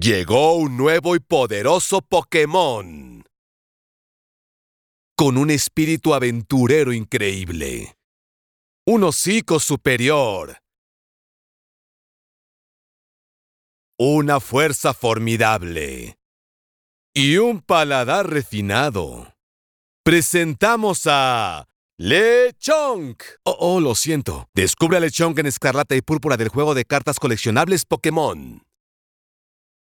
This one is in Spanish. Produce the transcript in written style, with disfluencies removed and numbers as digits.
Llegó un nuevo y poderoso Pokémon, con un espíritu aventurero increíble, un hocico superior, una fuerza formidable y un paladar refinado. Presentamos a Lechonk. Lo siento. Descubre a Lechonk en Escarlata y Púrpura del juego de cartas coleccionables Pokémon.